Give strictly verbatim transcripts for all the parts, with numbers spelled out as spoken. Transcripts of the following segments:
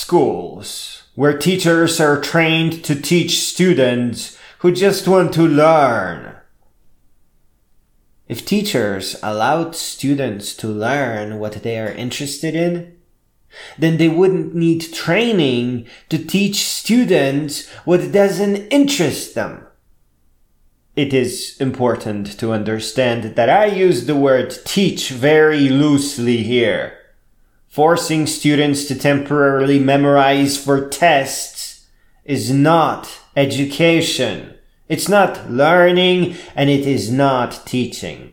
schools, where teachers are trained to teach students who just want to learn. If teachers allowed students to learn what they are interested in, then they wouldn't need training to teach students what doesn't interest them. It is important to understand that I use the word teach very loosely here. Forcing students to temporarily memorize for tests is not education. It's not learning, and it is not teaching.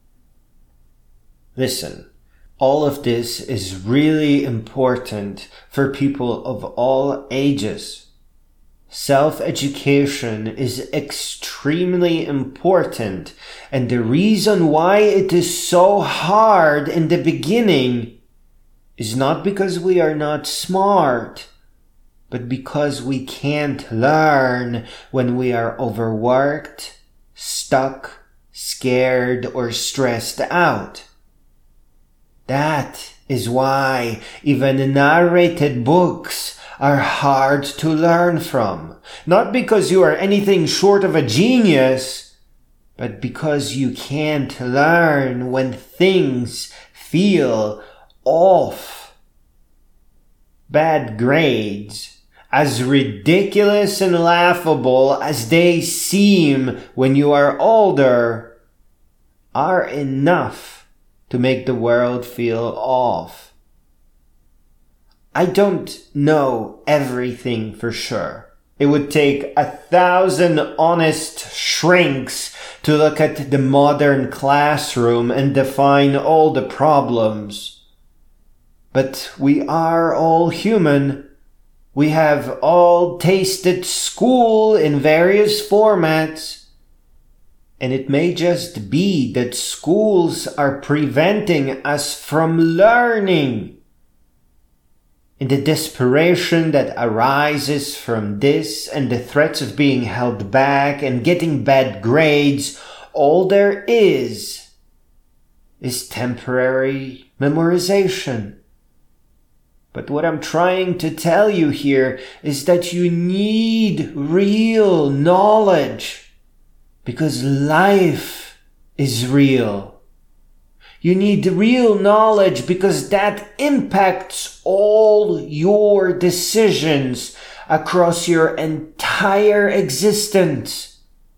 Listen, all of this is really important for people of all ages. Self-education is extremely important, and the reason why it is so hard in the beginning is not because we are not smart, but because we can't learn when we are overworked, stuck, scared, or stressed out. That is why even narrated books are hard to learn from. Not because you are anything short of a genius, but because you can't learn when things feel off. Bad grades, as ridiculous and laughable as they seem when you are older, are enough to make the world feel off. I don't know everything for sure. It would take a thousand honest shrinks to look at the modern classroom and define all the problems. But we are all human. We have all tasted school in various formats. And it may just be that schools are preventing us from learning. In the desperation that arises from this and the threats of being held back and getting bad grades, all there is is temporary memorization. But what I'm trying to tell you here is that you need real knowledge, because life is real. You need real knowledge because that impacts all your decisions across your entire existence.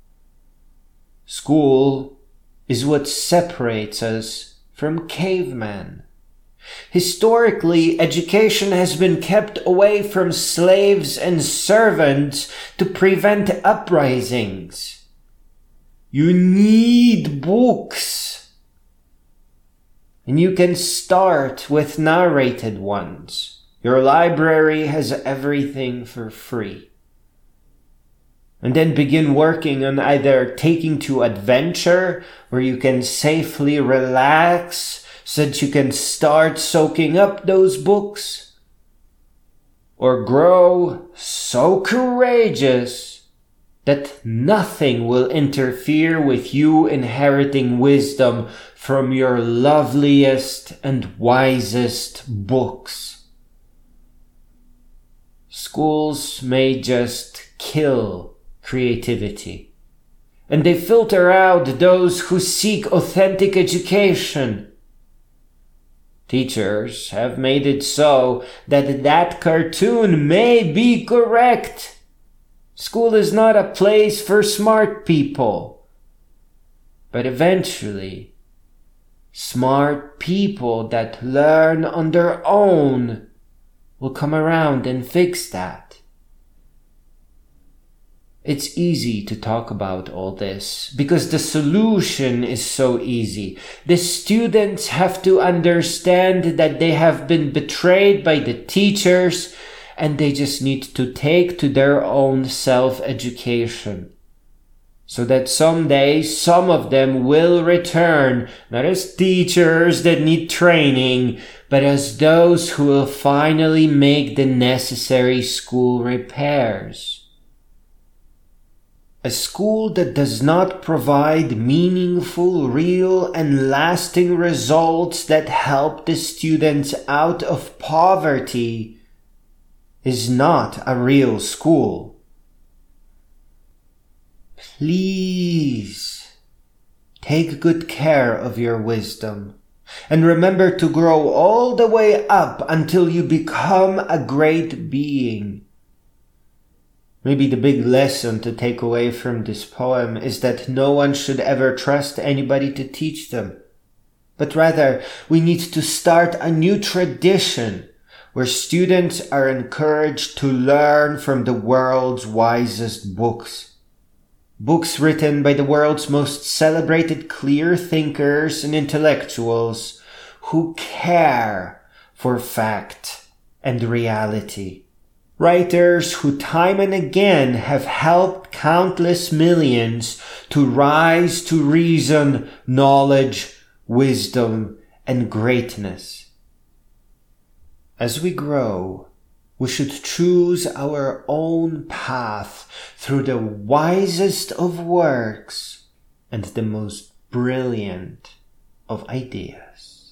School is what separates us from cavemen. Historically, education has been kept away from slaves and servants to prevent uprisings. You need books. And you can start with narrated ones. Your library has everything for free. And then begin working on either taking to adventure, where you can safely relax so that you can start soaking up those books, or grow so courageous that nothing will interfere with you inheriting wisdom from your loveliest and wisest books. Schools may just kill creativity, and they filter out those who seek authentic education. Teachers have made it so that that cartoon may be correct. School is not a place for smart people. But eventually, smart people that learn on their own will come around and fix that. It's easy to talk about all this because the solution is so easy. The students have to understand that they have been betrayed by the teachers, and they just need to take to their own self-education. So that someday some of them will return, not as teachers that need training, but as those who will finally make the necessary school repairs. A school that does not provide meaningful, real, and lasting results that help the students out of poverty is not a real school. Please take good care of your wisdom and remember to grow all the way up until you become a great being. Maybe the big lesson to take away from this poem is that no one should ever trust anybody to teach them, but rather we need to start a new tradition where students are encouraged to learn from the world's wisest books. Books written by the world's most celebrated clear thinkers and intellectuals who care for fact and reality. Writers who time and again have helped countless millions to rise to reason, knowledge, wisdom, and greatness. As we grow, we should choose our own path through the wisest of works and the most brilliant of ideas.